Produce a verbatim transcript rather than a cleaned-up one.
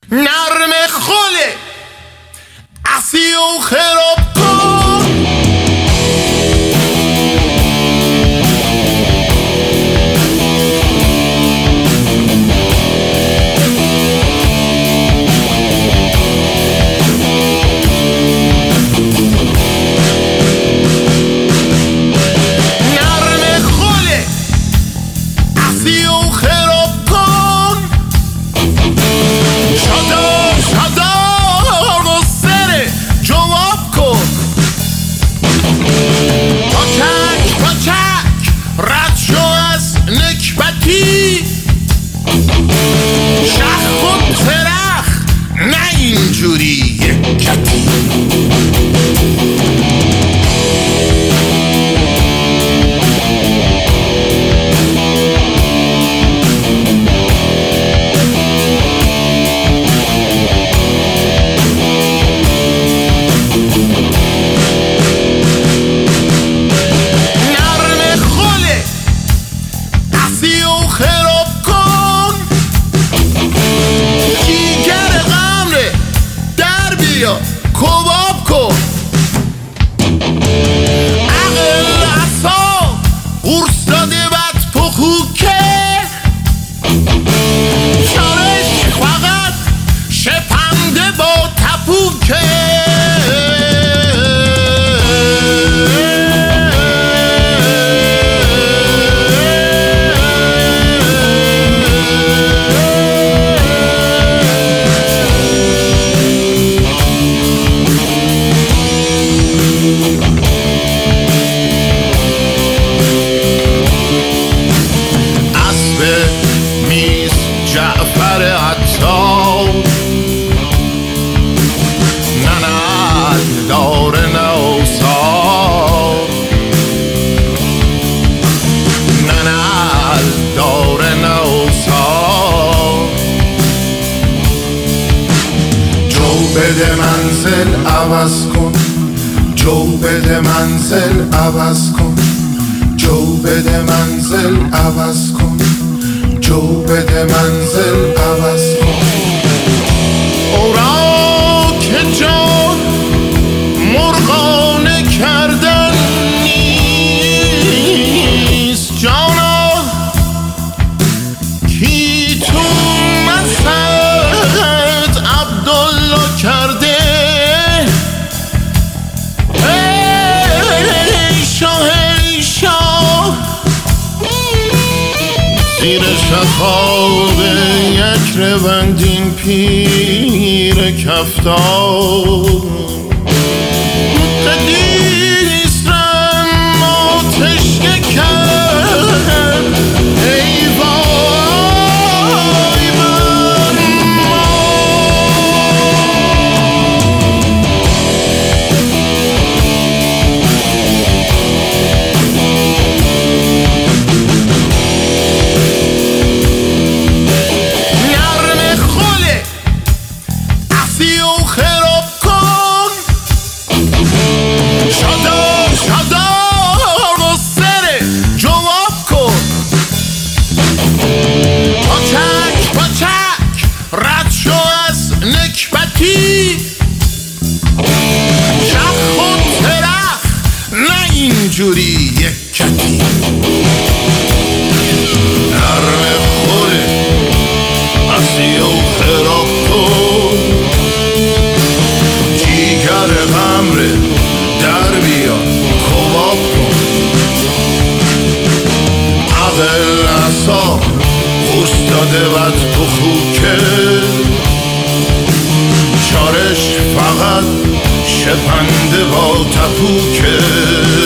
نرم خله اسی و خراب کن نرم خله اسی و خراب کن شادا شادا و سره جواب کن پاچک پاچک رد شو از نکبتی شخ و ترخ نه اینجوری یکتی خراب کن جیگر غمره در بیا کباب کن عقل اصا قرص داده بد پخوکه چارش فقط شپنده با تپوکه جعفر عطار ننال دار نوسار ننال دار نوسار جو بده منزل عوض کن جو بده منزل عوض کن جو بده منزل عوض کن جو بده منزل عوض کن اورا که جان مرغانه کردن نیست جانا کی تو مسد عبدالله کرده ای شاه ای شاه زیر شخاب یک ربندین پیر کفتار قدیس رم آتش کرد ای وای بر ما خراب کن شادا شادا و سره جواب کن پاچک پاچک رد شو از نکبتی شخ و ترخ نه اینجوری یکتی نرم خوره اسی و خراب کن غمره در بیا کباب کن عقل اصا استاده بد پخوکه چارش فقط شپنده با تپوکه